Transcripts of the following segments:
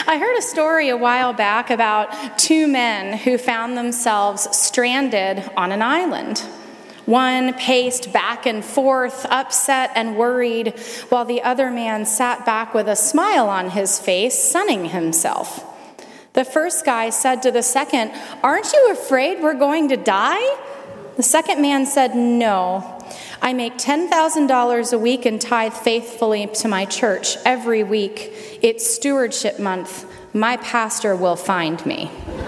I heard a story a while back about two men who found themselves stranded on an island. One paced back and forth, upset and worried, while the other man sat back with a smile on his face, sunning himself. The first guy said to the second, "Aren't you afraid we're going to die?" The second man said, "No. I make $10,000 a week and tithe faithfully to my church every week. It's stewardship month. My pastor will find me."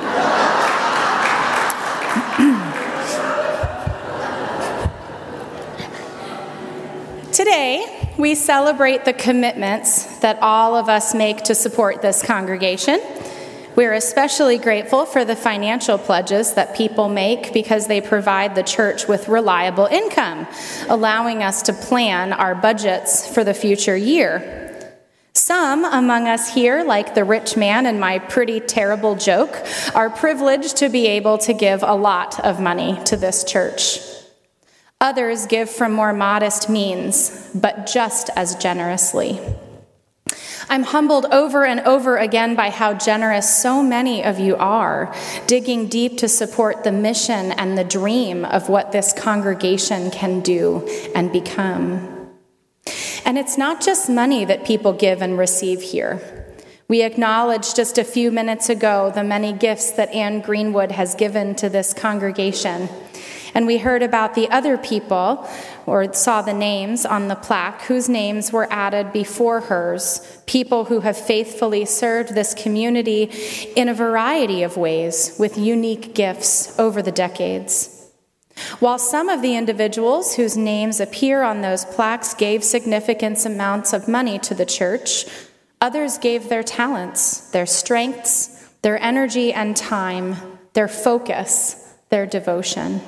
Today, we celebrate the commitments that all of us make to support this congregation. We're especially grateful for the financial pledges that people make because they provide the church with reliable income, allowing us to plan our budgets for the future year. Some among us here, like the rich man in my pretty terrible joke, are privileged to be able to give a lot of money to this church. Others give from more modest means, but just as generously. I'm humbled over and over again by how generous so many of you are, digging deep to support the mission and the dream of what this congregation can do and become. And it's not just money that people give and receive here. We acknowledged just a few minutes ago the many gifts that Anne Greenwood has given to this congregation. And we heard about the other people, or saw the names on the plaque, whose names were added before hers, people who have faithfully served this community in a variety of ways with unique gifts over the decades. While some of the individuals whose names appear on those plaques gave significant amounts of money to the church, others gave their talents, their strengths, their energy and time, their focus, their devotion.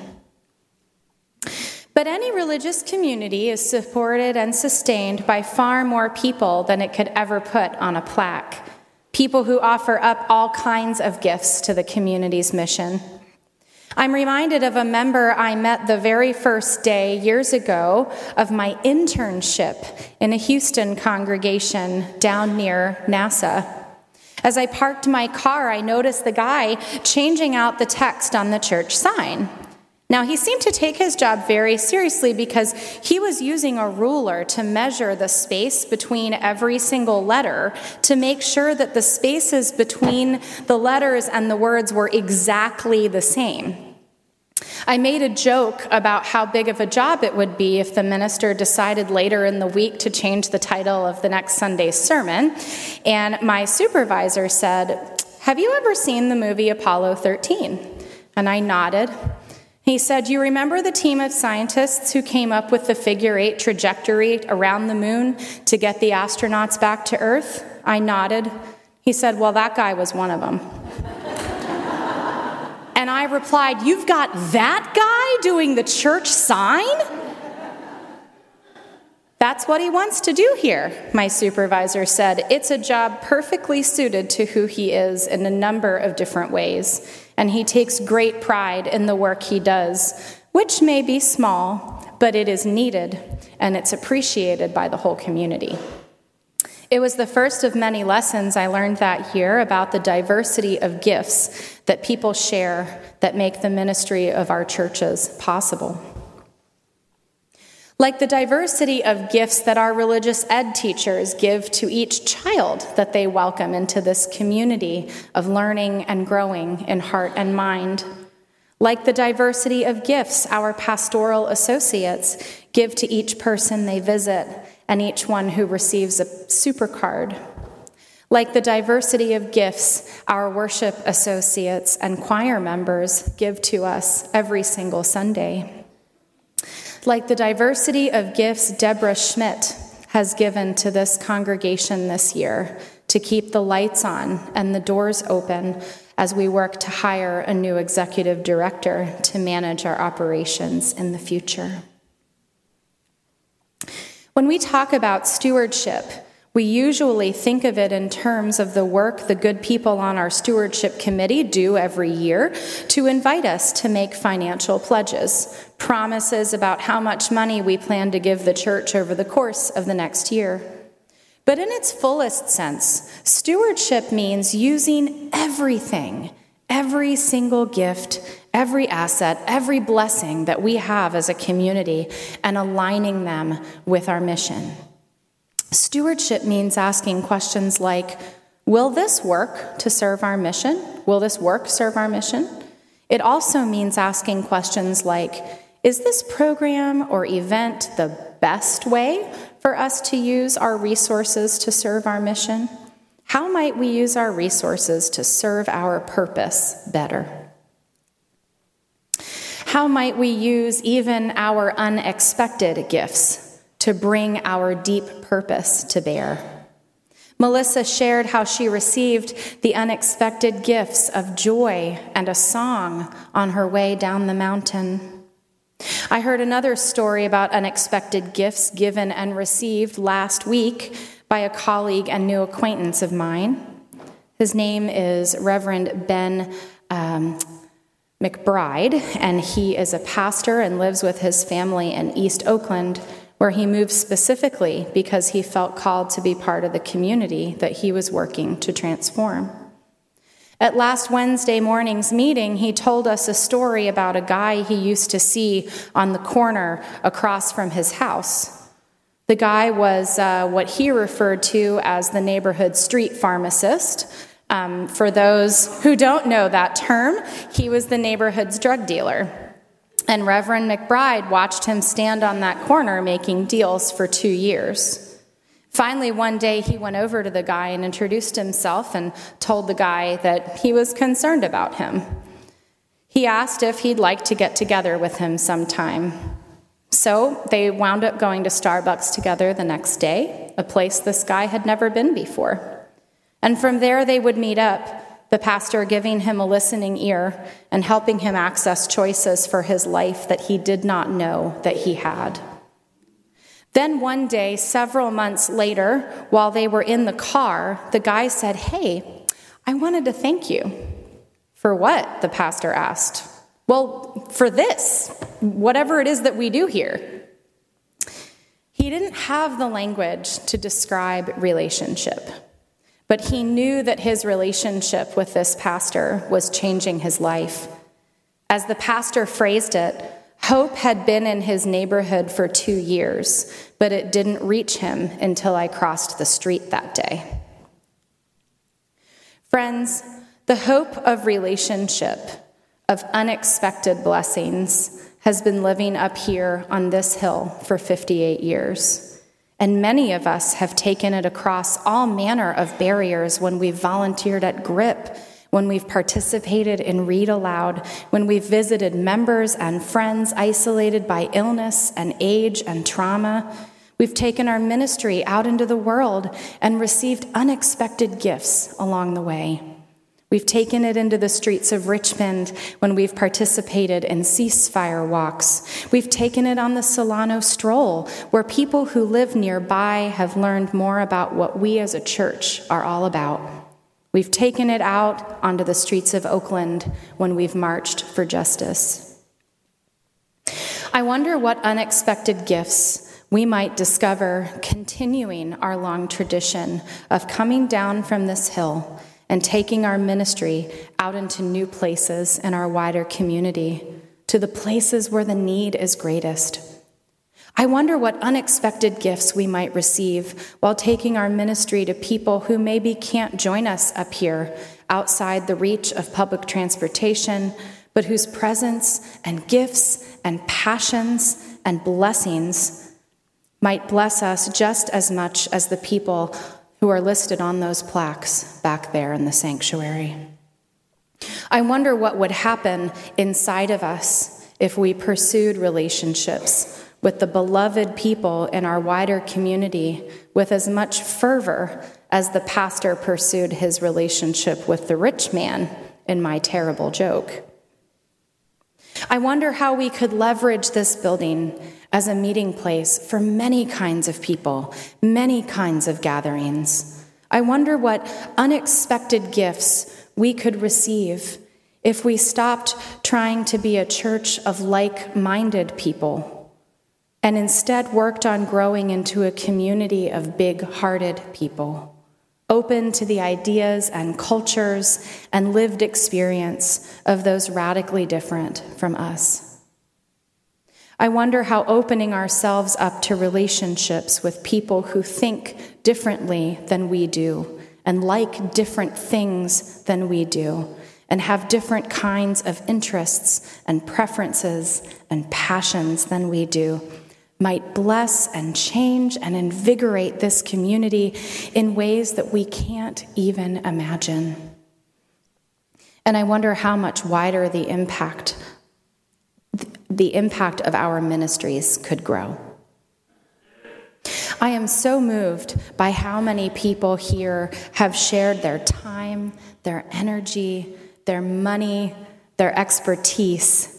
But any religious community is supported and sustained by far more people than it could ever put on a plaque. People who offer up all kinds of gifts to the community's mission. I'm reminded of a member I met the very first day years ago of my internship in a Houston congregation down near NASA. As I parked my car, I noticed the guy changing out the text on the church sign. Now, he seemed to take his job very seriously because he was using a ruler to measure the space between every single letter to make sure that the spaces between the letters and the words were exactly the same. I made a joke about how big of a job it would be if the minister decided later in the week to change the title of the next Sunday's sermon, and my supervisor said, "Have you ever seen the movie Apollo 13? And I nodded. He said, "You remember the team of scientists who came up with the figure-8 trajectory around the moon to get the astronauts back to Earth?" I nodded. He said, "Well, that guy was one of them." And I replied, "You've got that guy doing the church sign?" "That's what he wants to do here," my supervisor said. "It's a job perfectly suited to who he is in a number of different ways, and he takes great pride in the work he does, which may be small, but it is needed, and it's appreciated by the whole community." It was the first of many lessons I learned that year about the diversity of gifts that people share that make the ministry of our churches possible. Like the diversity of gifts that our religious ed teachers give to each child that they welcome into this community of learning and growing in heart and mind. Like the diversity of gifts our pastoral associates give to each person they visit and each one who receives a supercard. Like the diversity of gifts our worship associates and choir members give to us every single Sunday. Like the diversity of gifts Deborah Schmidt has given to this congregation this year to keep the lights on and the doors open as we work to hire a new executive director to manage our operations in the future. When we talk about stewardship, we usually think of it in terms of the work the good people on our stewardship committee do every year to invite us to make financial pledges, promises about how much money we plan to give the church over the course of the next year. But in its fullest sense, stewardship means using everything, every single gift, every asset, every blessing that we have as a community, and aligning them with our mission. Stewardship means asking questions like, will this work to serve our mission? Will this work serve our mission? It also means asking questions like, is this program or event the best way for us to use our resources to serve our mission? How might we use our resources to serve our purpose better? How might we use even our unexpected gifts to bring our deep purpose to bear? Melissa shared how she received the unexpected gifts of joy and a song on her way down the mountain. I heard another story about unexpected gifts given and received last week by a colleague and new acquaintance of mine. His name is Reverend Ben McBride, and he is a pastor and lives with his family in East Oakland, where he moved specifically because he felt called to be part of the community that he was working to transform. At last Wednesday morning's meeting, he told us a story about a guy he used to see on the corner across from his house. The guy was what he referred to as the neighborhood street pharmacist. For those who don't know that term, he was the neighborhood's drug dealer. And Reverend McBride watched him stand on that corner making deals for 2 years. Finally, one day he went over to the guy and introduced himself and told the guy that he was concerned about him. He asked if he'd like to get together with him sometime. So they wound up going to Starbucks together the next day, a place this guy had never been before. And from there they would meet up, the pastor giving him a listening ear and helping him access choices for his life that he did not know that he had. Then one day, several months later, while they were in the car, the guy said, "Hey, I wanted to thank you." "For what?" the pastor asked. "Well, for this, whatever it is that we do here." He didn't have the language to describe relationship, but he knew that his relationship with this pastor was changing his life. As the pastor phrased it, hope had been in his neighborhood for 2 years, but it didn't reach him until I crossed the street that day. Friends, the hope of relationship, of unexpected blessings, has been living up here on this hill for 58 years. And many of us have taken it across all manner of barriers when we've volunteered at GRIP, when we've participated in Read Aloud, when we've visited members and friends isolated by illness and age and trauma. We've taken our ministry out into the world and received unexpected gifts along the way. We've taken it into the streets of Richmond when we've participated in ceasefire walks. We've taken it on the Solano Stroll, where people who live nearby have learned more about what we as a church are all about. We've taken it out onto the streets of Oakland when we've marched for justice. I wonder what unexpected gifts we might discover continuing our long tradition of coming down from this hill and taking our ministry out into new places in our wider community, to the places where the need is greatest. I wonder what unexpected gifts we might receive while taking our ministry to people who maybe can't join us up here outside the reach of public transportation, but whose presence and gifts and passions and blessings might bless us just as much as the people who are listed on those plaques back there in the sanctuary. I wonder what would happen inside of us if we pursued relationships with the beloved people in our wider community with as much fervor as the pastor pursued his relationship with the rich man in my terrible joke. I wonder how we could leverage this building as a meeting place for many kinds of people, many kinds of gatherings. I wonder what unexpected gifts we could receive if we stopped trying to be a church of like-minded people and instead worked on growing into a community of big-hearted people, open to the ideas and cultures and lived experience of those radically different from us. I wonder how opening ourselves up to relationships with people who think differently than we do and like different things than we do and have different kinds of interests and preferences and passions than we do might bless and change and invigorate this community in ways that we can't even imagine. And I wonder how much wider the impact of our ministries could grow. I am so moved by how many people here have shared their time, their energy, their money, their expertise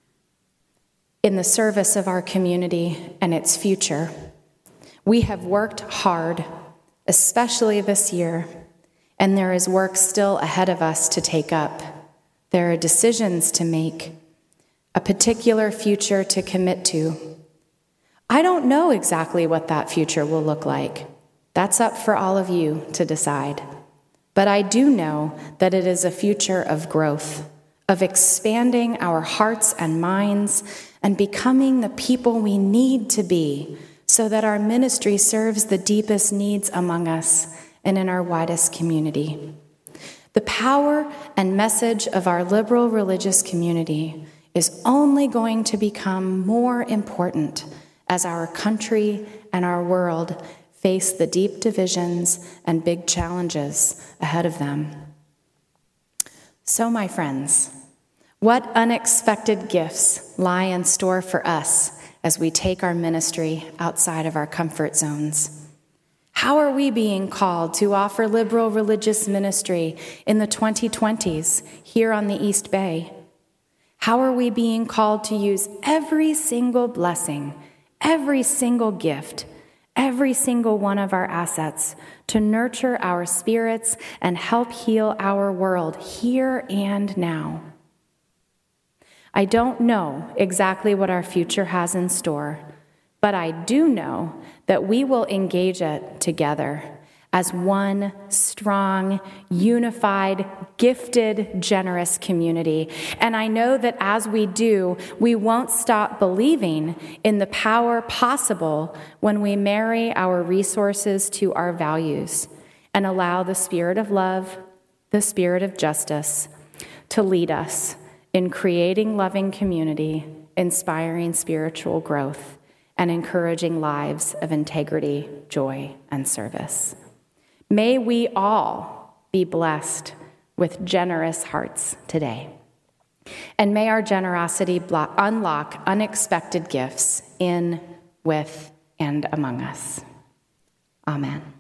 in the service of our community and its future. We have worked hard, especially this year, and there is work still ahead of us to take up. There are decisions to make, a particular future to commit to. I don't know exactly what that future will look like. That's up for all of you to decide. But I do know that it is a future of growth, of expanding our hearts and minds and becoming the people we need to be so that our ministry serves the deepest needs among us and in our widest community. The power and message of our liberal religious community is only going to become more important as our country and our world face the deep divisions and big challenges ahead of them. So, my friends, what unexpected gifts lie in store for us as we take our ministry outside of our comfort zones? How are we being called to offer liberal religious ministry in the 2020s here on the East Bay? How are we being called to use every single blessing, every single gift, every single one of our assets to nurture our spirits and help heal our world here and now? I don't know exactly what our future has in store, but I do know that we will engage it together as one strong, unified, gifted, generous community. And I know that as we do, we won't stop believing in the power possible when we marry our resources to our values and allow the spirit of love, the spirit of justice, to lead us in creating loving community, inspiring spiritual growth, and encouraging lives of integrity, joy, and service. May we all be blessed with generous hearts today. And may our generosity unlock unexpected gifts in, with, and among us. Amen.